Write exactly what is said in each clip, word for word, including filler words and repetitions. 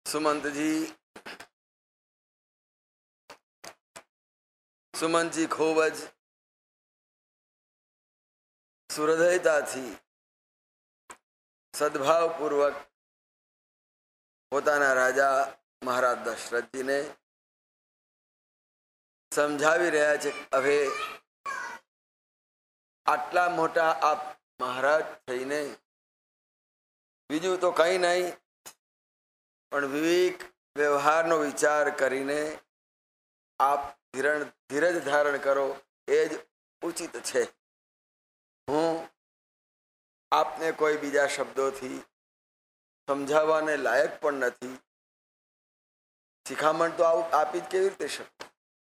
સુમંતજી સુમંતજી ખૂબ જ સુહૃદયતાથી સદભાવપૂર્વક પોતાના રાજા મહારાજ દશરથજીને સમજાવી રહ્યા છે. હવે આટલા મોટા આપ મહારાજ થઈને બીજું તો કંઈ નહીં, પણ વિવેક વ્યવહારનો વિચાર કરીને આપ ધીરજ ધારણ કરો એ જ ઉચિત છે. હું આપને કોઈ બીજા શબ્દોથી સમજાવવાને લાયક પણ નથી. શિખામણ તો આવું આપી જ કેવી રીતે શકું?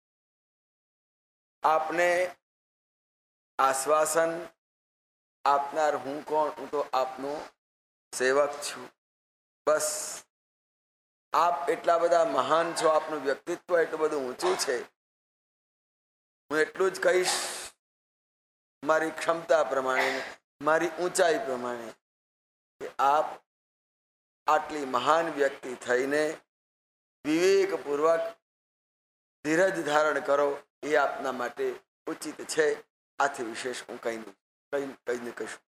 આપને આશ્વાસન આપનાર હું કોણ? હું તો આપનો સેવક છું. બસ આપ એટલા બધા મહાન છો, આપનું વ્યક્તિત્વ એટલું બધું ઊંચું છે. હું એટલું જ કહીશ મારી ક્ષમતા પ્રમાણે, મારી ઊંચાઈ પ્રમાણે, કે આપ આટલી મહાન વ્યક્તિ થઈને વિવેકપૂર્વક ધીરજ ધારણ કરો એ આપના માટે ઉચિત છે. આથી વિશેષ હું કઈ કઈ કહીને કહીશું.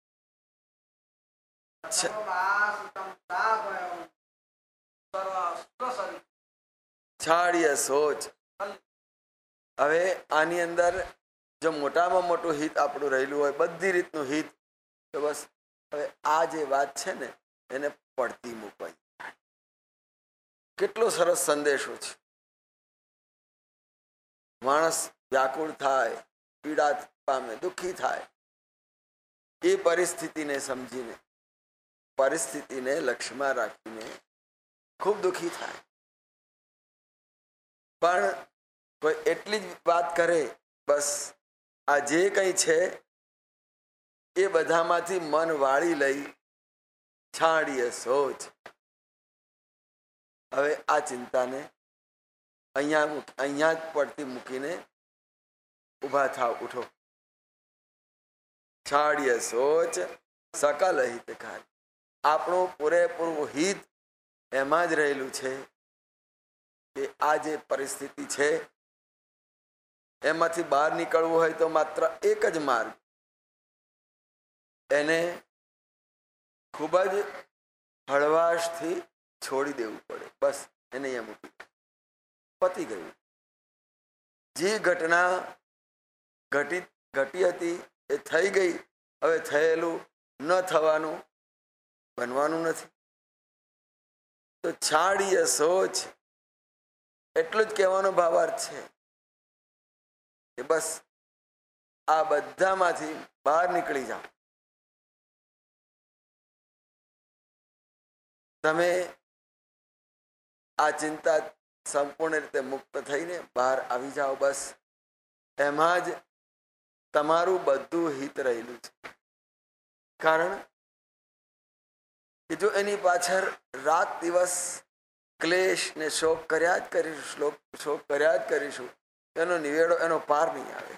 છાડીએ સોચ. હવે આની અંદર જો મોટામાં મોટું હિત આપણું રહેલું હોય, બધી રીતનું હિત, તો બસ હવે આ જે વાત છે ને એને પડતી મૂકવાય. કેટલો સરસ સંદેશો છે. માણસ વ્યાકુળ થાય, પીડા પામે, દુઃખી થાય, એ પરિસ્થિતિને સમજીને, પરિસ્થિતિને લક્ષ્યમાં રાખીને ખૂબ દુઃખી થાય. પણ કોઈ એટલી જ વાત કરે, બસ આ જે કંઈ છે એ બધામાંથી મન વાળી લઈ છાડીએ સોચ. હવે આ ચિંતાને અહીંયા અહીંયા જ પડતી મૂકીને ઊભા થાવ, ઉઠો. છાડીએ સોચ સકલ હિતકારી. આપણું પૂરેપૂરું હિત એમાં જ રહેલું છે કે આ જે પરિસ્થિતિ છે એમાંથી બહાર નીકળવું હોય તો માત્ર એક જ માર્ગ, એને ખૂબ જ હળવાશથી છોડી દેવું પડે. બસ એને અહીંયા મૂકી પતી ગયું. જે ઘટના ઘટી ઘટી હતી એ થઈ ગઈ. હવે થયેલું ન થવાનું બનવાનું નથી. તો છાડીએ સોચ એટલું જ કહેવાનો ભાવાર્થ છે કે બસ આ બધામાંથી બહાર નીકળી જાઓ. તમે આ ચિંતા સંપૂર્ણ રીતે મુક્ત થઈને બહાર આવી જાઓ. બસ એમાં જ તમારું બધું હિત રહેલું છે. કારણ કે જો એની પાછળ રાત દિવસ ક્લેશ ને શોક કર્યા જ કરીશું, શ્લોક શોક કર્યા જ કરીશું, એનો નિવેડો, એનો પાર નહીં આવે.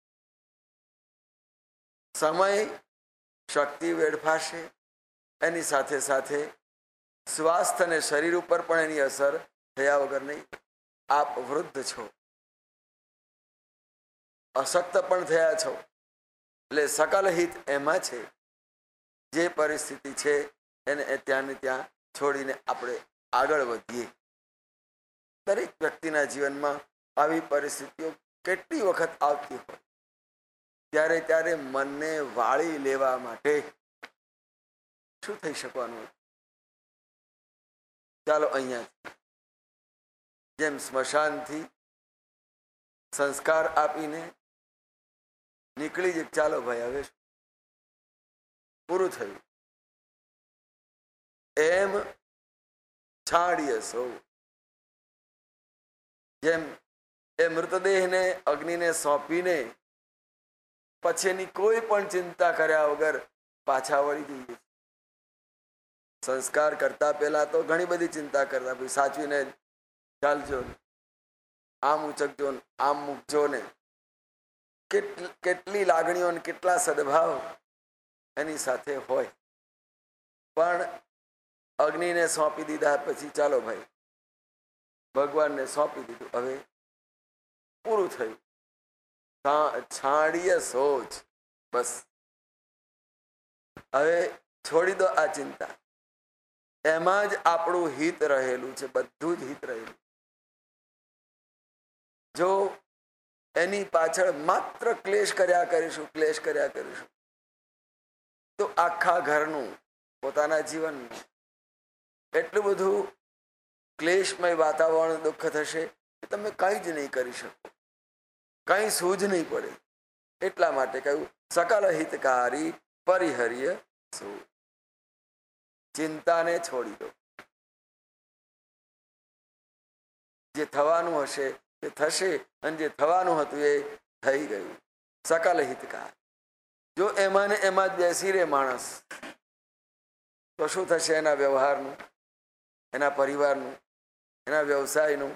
સમય શક્તિ વેડફાશે, એની સાથે સાથે સ્વાસ્થ્ય અને શરીર ઉપર પણ એની અસર થયા વગર નહીં. આપ વૃદ્ધ છો, અશક્ત પણ થયા છો, એટલે સકલ હિત એમાં છે. જે પરિસ્થિતિ છે એને ત્યાં ને ત્યાં છોડીને આપણે આગળ વધીએ. દરેક વ્યક્તિના જીવનમાં આવી પરિસ્થિતિઓ કેટલી વખત આવતી હોય, ત્યારે ત્યારે મનને વાળી લેવા માટે શું થઈ શકવાનું? ચાલો અહીંયા જેમ સ્મશાનથી સંસ્કાર આપીને નીકળી જ, ચાલો ભાઈ હવે પૂરું થયું, એમ છાડીએ સૌ. જેમ એ મૃતદેહને અગ્નિને સોંપીને પછી એની કોઈ પણ ચિંતા કર્યા વગર પાછા વળી જઈએ. સંસ્કાર કરતા પહેલા તો ઘણી બધી ચિંતા કરતા, ભાઈ સાચવીને ચાલજો, આમ ઉચકજો, આમ મૂકજો ને. કેટલી લાગણીઓ ને કેટલા સદભાવ એની સાથે હોય. પણ અગ્નિને સોંપી દીધા પછી ચાલો ભાઈ ભગવાનને સોંપી દીધું. હવે પૂરું થયું. છાડીએ સોચ, બસ હવે છોડી દો આ ચિંતા. એમાં જ આપણું હિત રહેલું છે, બધું જ હિત રહેલું. જો એની પાછળ માત્ર ક્લેશ કર્યા કરીશું, ક્લેશ કર્યા કરીશું, તો આખા ઘરનું, પોતાના જીવનનું એટલું બધું ક્લેશમય વાતાવરણ દુઃખ થશે કે તમે કંઈ જ નહીં કરી શકો, કંઈ સૂઝ નહીં પડે. એટલા માટે કહ્યું સકલ હિતકારી પરિહર્ય સુ. ચિંતાને છોડી દો. જે થવાનું હશે તે થશે, અને જે થવાનું હતું એ થઈ ગયું. સકલ હિતકાર. જો એમાં ને એમાં જ બેસી રહે માણસ, તો શું થશે? એના વ્યવહારનું, એના પરિવારનું, એના વ્યવસાયનું.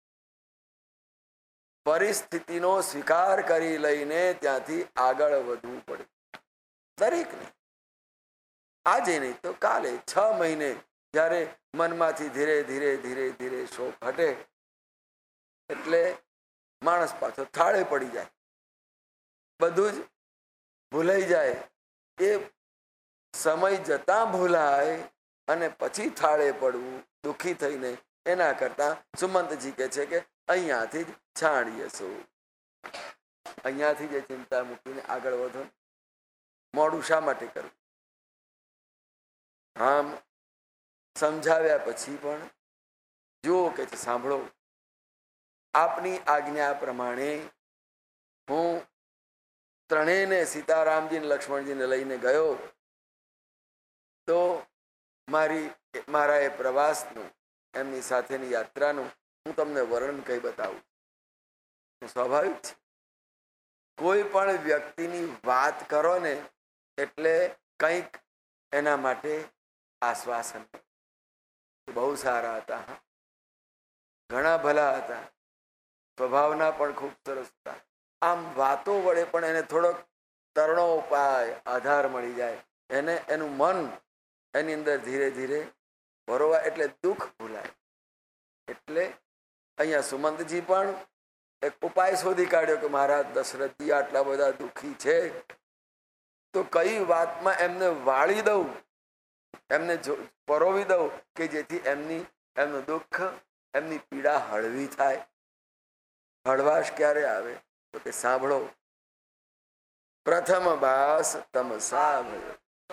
પરિસ્થિતિનો સ્વીકાર કરી લઈને ત્યાંથી આગળ વધવું પડે દરેકને. આજે નહીં તો કાલે, છ મહિને જ્યારે મનમાંથી ધીરે ધીરે ધીરે ધીરે શોક હટે એટલે માણસ પાછો થાળે પડી જાય, બધું જ ભૂલાઈ જાય. એ સમય જતા ભૂલાય અને પછી થાળે પડવું દુઃખી થઈને, એના કરતા સુમંતજી કહે છે કે અહીંયાથી જ છાણીએ શું. અહીંયાથી જે ચિંતા મૂકીને આગળ વધો. મોડું શા માટે કરવું? આમ સમજાવ્યા પછી પણ જુઓ કે સાંભળો, આપની આજ્ઞા પ્રમાણે હું ત્રણેયને, સીતારામજીને લક્ષ્મણજીને લઈને ગયો, તો મારી મારા એ પ્રવાસનું, એમની સાથેની યાત્રાનું હું તમને વર્ણન કઈ બતાવું. સ્વાભાવિક છે, કોઈ પણ વ્યક્તિની વાત કરો ને એટલે કંઈક એના માટે આશ્વાસન. બહુ સારા હતા, હા, ઘણા ભલા હતા, સ્વભાવના પણ ખૂબ સરસ હતા. આમ વાતો વડે પણ એને થોડોક તરણો ઉપાય, આધાર મળી જાય. એને એનું મન એની અંદર ધીરે ધીરે ભરોવા, એટલે દુઃખ ભૂલાય. એટલે અહીંયા સુમંતજી પણ એક ઉપાય શોધી કાઢ્યો કે મારા દશરથજી આટલા બધા દુઃખી છે, તો કઈ વાતમાં એમને વાળી દઉં, એમને પરોવી દઉં કે જેથી એમની એમનું દુઃખ, એમની પીડા હળવી થાય. હળવાશ ક્યારે આવે? તો કે સાંભળો, પ્રથમ બાસ તમ સાંભળો.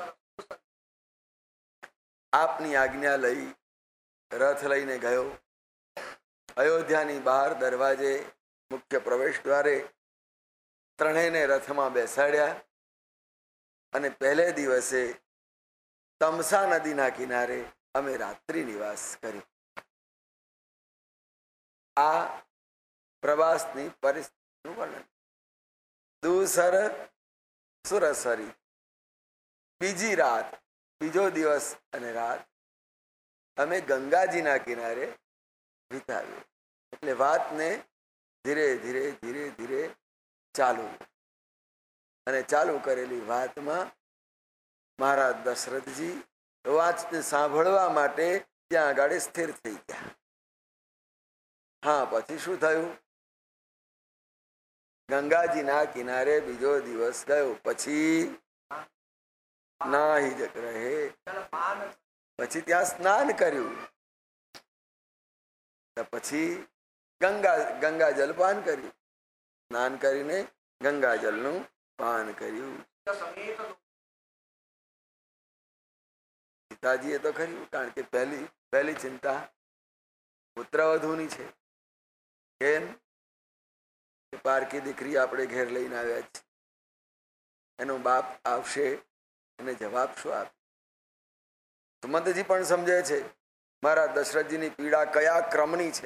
આપની આજ્ઞા લઈ રથ લઈને ગયો. અયોધ્યાની બહાર દરવાજે, મુખ્ય પ્રવેશ દ્વારે ત્રણેયને રથમાં બેસાડ્યા અને પહેલે દિવસે તમસા નદીના કિનારે અમે રાત્રિ નિવાસ કર્યો. આ પ્રવાસની પરિસ્થિતિનું વર્ણન. દૂસર સુરસરી, બીજી રાત, બીજો દિવસ અને રાત અમે ગંગાજીના કિનારે વિતાવ્યો. એટલે વાતને ધીરે ધીરે ધીરે ધીરે ચાલુ, અને ચાલુ કરેલી વાતમાં મહારાજ દશરથજી વાતને સાંભળવા માટે ત્યાં આગળ સ્થિર થઈ ગયા. હા, પછી શું થયું? ગંગાજીના કિનારે બીજો દિવસ ગયો, પછી નાહી જક રહે, પછી ત્યાં સ્નાન કર્યું, પછી ગંગા ગંગાજલ પાન કર્યું. સ્નાન કરીને ગંગાજલનું પાન કર્યું. સીતાજીએ તો કર્યું, કારણ કે પહેલી પહેલી ચિંતા પુત્રવધુની છે. કેમ? પારકી દીકરી આપણે ઘેર લઈને આવ્યા છે, એનો બાપ આવશે, એને જવાબ શું આપે? સુમંતજી પણ સમજે છે મારા દશરથજીની પીડા કયા ક્રમની છે,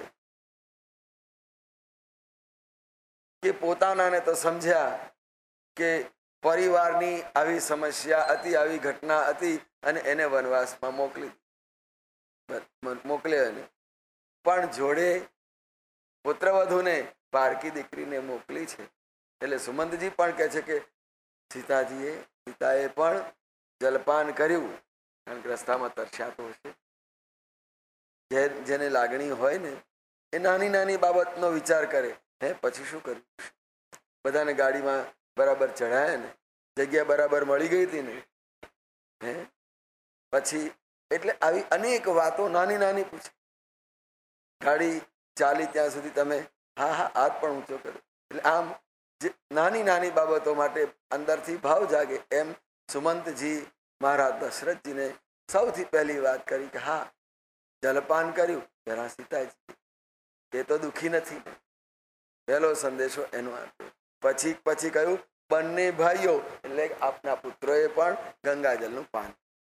કે પોતાનાને તો સમજ્યા કે પરિવારની આવી સમસ્યા હતી, આવી ઘટના હતી, અને એને વનવાસમાં મોકલી મોકલે અને પણ જોડે પુત્રવધુને, પારકી દીકરીને મોકલી છે. એટલે સુમંતજી પણ કહે છે કે સીતાજીએ સીતાએ પણ જલપાન કર્યું, કારણ કે રસ્તામાં તરસ્યા તો હશે. જે જેને લાગણી હોય ને એ નાની નાની બાબતનો વિચાર કરે. હે પછી શું કર્યું? બધાને ગાડીમાં બરાબર ચઢાયા ને, જગ્યા બરાબર મળી ગઈ હતી ને. હે પછી એટલે આવી અનેક વાતો નાની નાની પૂછે. ગાડી ચાલી ત્યાં સુધી તમે હા હા હાથ પણ ઊંચો કર્યો. એટલે આમ જે નાની નાની બાબતો માટે અંદરથી ભાવ જાગે. એમ સુમંતજી મહારાજ દશરથજીને સૌથી પહેલી વાત કરી કે હા જલપાન કર્યું જરા સીતાજી, એ તો દુઃખી નથી. પહેલો સંદેશો એનો આપ્યો. પછી પછી કહ્યું બંને ભાઈઓ એટલે આપના પુત્રોએ પણ ગંગાજળનું પાન.